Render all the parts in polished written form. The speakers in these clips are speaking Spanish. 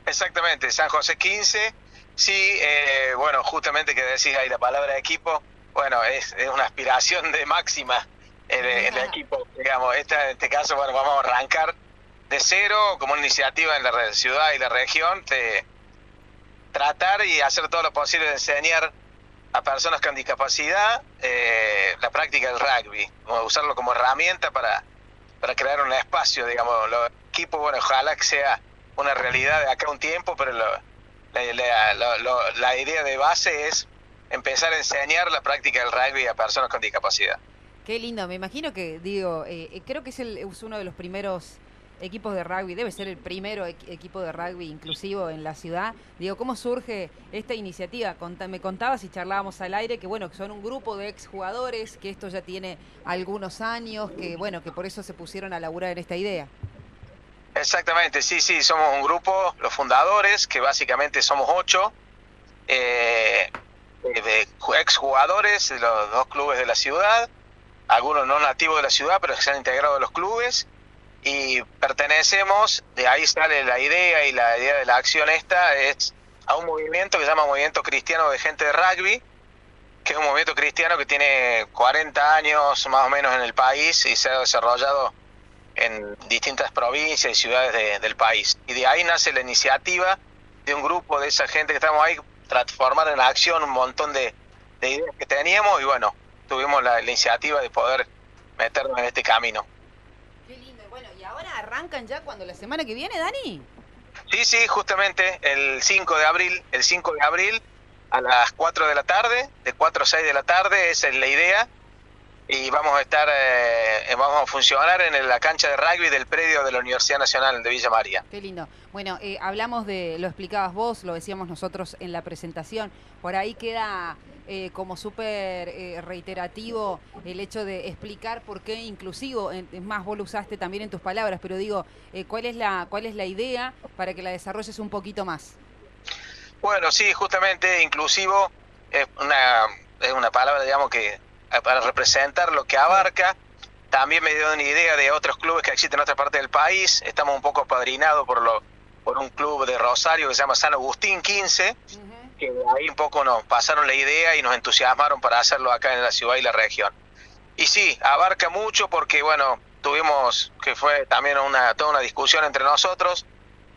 Exactamente, San José 15. Sí, bueno, justamente que decís ahí la palabra equipo, bueno, es una aspiración de máxima el equipo, digamos. En este caso, bueno, vamos a arrancar de cero como una iniciativa en la ciudad y la región, de tratar y hacer todo lo posible de enseñar a personas con discapacidad la práctica del rugby, usarlo como herramienta para crear un espacio, digamos, los equipos, bueno, ojalá que sea una realidad de acá a un tiempo, pero la idea de base es empezar a enseñar la práctica del rugby a personas con discapacidad. Qué lindo, me imagino que, digo, creo que es uno de los primeros equipos de rugby, debe ser el primero equipo de rugby inclusivo en la ciudad. Digo, ¿cómo surge esta iniciativa? Me contabas y charlábamos al aire que, bueno, que son un grupo de exjugadores, que esto ya tiene algunos años, que, bueno, que por eso se pusieron a laburar en esta idea. Exactamente, sí, sí, somos un grupo, los fundadores, que básicamente somos 8, de exjugadores de los 2 clubes de la ciudad, algunos no nativos de la ciudad, pero que se han integrado a los clubes, y pertenecemos, de ahí sale la idea, y la idea de la acción esta es a un movimiento que se llama Movimiento Cristiano de Gente de Rugby, que es un movimiento cristiano que tiene 40 años más o menos en el país y se ha desarrollado en distintas provincias y ciudades del país. Y de ahí nace la iniciativa de un grupo de esa gente que estamos ahí, transformar en acción un montón de ideas que teníamos, y bueno, tuvimos la iniciativa de poder meternos en este camino. Qué lindo. Bueno, y ahora arrancan ya cuando la semana que viene, Dani. Sí, sí, justamente el 5 de abril a las 4 de la tarde, de 4 a 6 de la tarde, esa es la idea, y vamos a funcionar en la cancha de rugby del predio de la Universidad Nacional de Villa María. Qué lindo. Bueno, hablamos lo explicabas vos, lo decíamos nosotros en la presentación. Por ahí queda como súper reiterativo el hecho de explicar por qué inclusivo. Es más, vos lo usaste también en tus palabras, pero digo, cuál es la idea para que la desarrolles un poquito más? Bueno, sí, justamente inclusivo es una palabra, digamos, que para representar lo que Sí. abarca. También me dio una idea de otros clubes que existen en otra parte del país. Estamos un poco apadrinados por un club de Rosario que se llama San Agustín 15, Ujú. que ahí un poco nos pasaron la idea y nos entusiasmaron para hacerlo acá en la ciudad y la región. Y sí, abarca mucho porque, bueno, tuvimos, que fue también toda una discusión entre nosotros,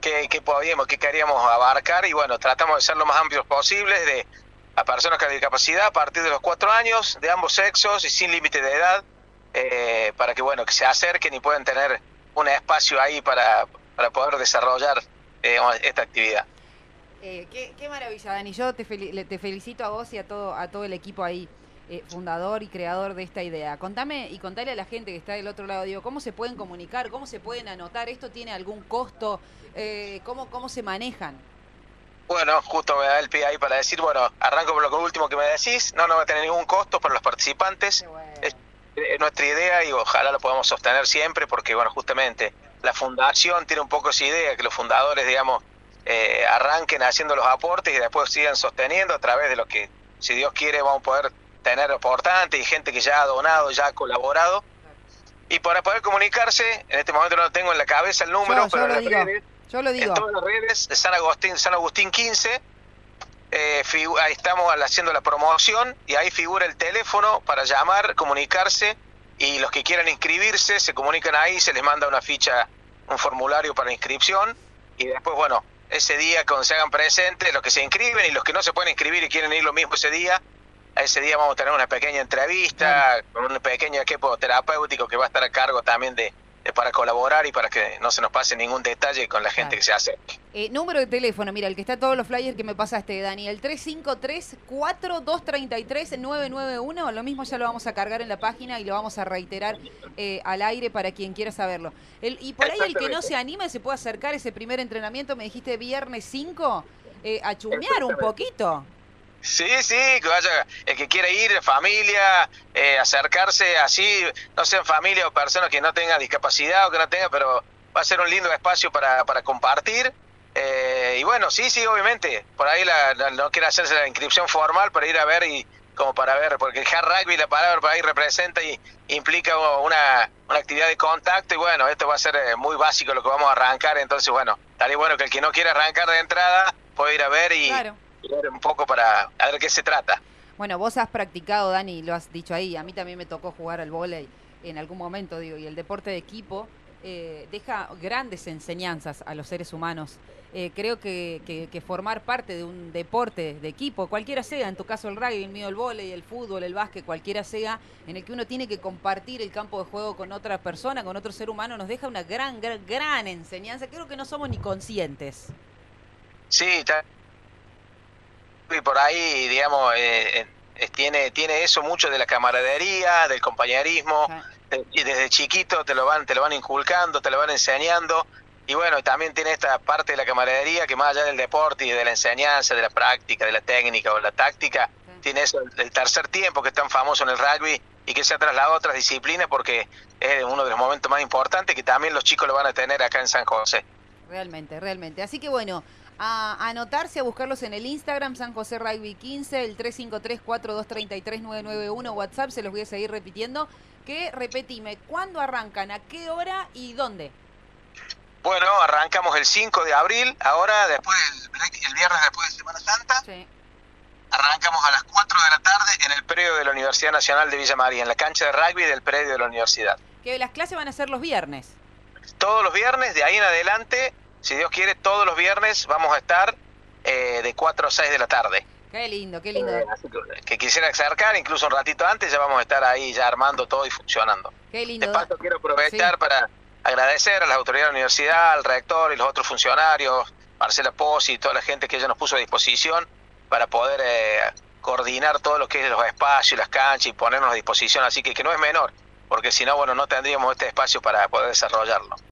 qué queríamos abarcar, y bueno, tratamos de ser lo más amplios posibles, a personas con discapacidad a partir de los 4 años, de ambos sexos y sin límite de edad, para que, bueno, que se acerquen y puedan tener un espacio ahí para poder desarrollar esta actividad. Qué maravilla, Dani. Yo te felicito a vos y a todo el equipo ahí, fundador y creador de esta idea. Contame y contale a la gente que está del otro lado, digo, ¿cómo se pueden comunicar? ¿Cómo se pueden anotar? ¿Esto tiene algún costo? ¿Cómo se manejan? Bueno, justo me da el pie ahí para decir, bueno, arranco por lo último que me decís, no va a tener ningún costo para los participantes. Qué bueno. Es nuestra idea y ojalá lo podamos sostener siempre porque, bueno, justamente la fundación tiene un poco esa idea, que los fundadores, digamos, arranquen haciendo los aportes y después sigan sosteniendo a través de lo que, si Dios quiere, vamos a poder tener aportantes y gente que ya ha donado, ya ha colaborado. Y para poder comunicarse, en este momento no lo tengo en la cabeza el número, pero Yo en lo las digo, redes, yo lo en digo. todas las redes de San Agustín 15, ahí estamos haciendo la promoción y ahí figura el teléfono para llamar, comunicarse, y los que quieran inscribirse se comunican ahí, se les manda una ficha, un formulario para inscripción, y después, bueno, ese día cuando se hagan presentes, los que se inscriben y los que no se pueden inscribir y quieren ir lo mismo ese día, a ese día vamos a tener una pequeña Claro. entrevista con un pequeño equipo terapéutico que va a estar a cargo también para colaborar y para que no se nos pase ningún detalle con la gente Claro. que se hace. Número de teléfono, mira, el que está en todos los flyers que me pasaste, Daniel, 353-4233-991. Lo mismo ya lo vamos a cargar en la página y lo vamos a reiterar al aire para quien quiera saberlo. Y por ahí el que no Exactamente, se anime se puede acercar ese primer entrenamiento, me dijiste viernes 5, a chusmear un exactamente. poquito. Sí, sí, que vaya, el que quiera ir, familia, acercarse así, no sean familia o personas que no tengan discapacidad o que no tengan, pero va a ser un lindo espacio para compartir. Y bueno, sí, sí, obviamente, por ahí no quiere hacerse la inscripción formal para ir a ver y como para ver, porque el hard rugby, la palabra por ahí representa y implica una actividad de contacto, y bueno, esto va a ser muy básico lo que vamos a arrancar, entonces bueno, estaría bueno que el que no quiera arrancar de entrada pueda ir a ver Claro. y ver un poco para a ver qué se trata. Bueno, vos has practicado, Dani, lo has dicho ahí, a mí también me tocó jugar al vóley en algún momento, digo, y el deporte de equipo deja grandes enseñanzas a los seres humanos. Creo que formar parte de un deporte de equipo, cualquiera sea, en tu caso el rugby, el mío el vóley, el fútbol, el básquet, cualquiera sea, en el que uno tiene que compartir el campo de juego con otra persona, con otro ser humano, nos deja una gran enseñanza. Creo que no somos ni conscientes. Sí, y por ahí, digamos, tiene eso mucho de la camaradería, del compañerismo, y desde chiquito te lo van inculcando, te lo van enseñando, y bueno, también tiene esta parte de la camaradería que más allá del deporte y de la enseñanza, de la práctica, de la técnica o la táctica, tiene eso, el tercer tiempo que es tan famoso en el rugby y que se ha trasladado a otras disciplinas porque es uno de los momentos más importantes que también los chicos lo van a tener acá en San José. Realmente. Así que bueno, a anotarse, a buscarlos en el Instagram, San José Rugby 15, el 353-4233-991, WhatsApp, se los voy a seguir repitiendo. Que repetime, ¿cuándo arrancan? ¿A qué hora y dónde? Bueno, arrancamos el 5 de abril, ahora después el viernes después de Semana Santa. Sí. Arrancamos a las 4 de la tarde en el predio de la Universidad Nacional de Villa María, en la cancha de rugby del predio de la universidad. Que las clases van a ser los viernes. Todos los viernes, de ahí en adelante, si Dios quiere, todos los viernes vamos a estar de 4 a 6 de la tarde. Qué lindo. Así que quisiera acercar, incluso un ratito antes, ya vamos a estar ahí ya armando todo y funcionando. Qué lindo. De paso quiero aprovechar para agradecer a las autoridades de la universidad, al rector y los otros funcionarios, Marcela Pozzi y toda la gente que ella nos puso a disposición para poder coordinar todo lo que es los espacios, las canchas y ponernos a disposición, así que no es menor, porque si no, bueno, no tendríamos este espacio para poder desarrollarlo.